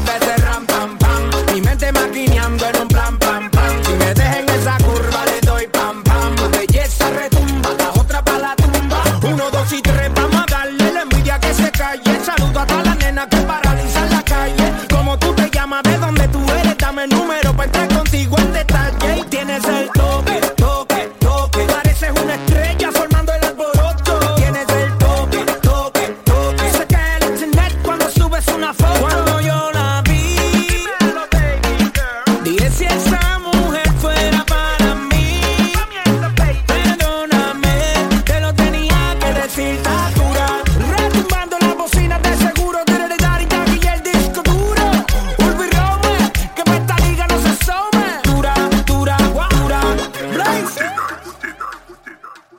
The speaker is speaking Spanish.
mueve ese ram, pam, pam. Mi mente maquineando en un plan, pam, pam. Si me dejen esa curva le doy pam, pam. Belleza retumba, la otra pa' la tumba. 1, 2 y 3, vamos a darle la envidia que se calle. Saludo a todas las nenas que paralizan la calle. Como tú te llamas, de dónde tú eres, dame el número para entrar contigo en detalle. Y tienes el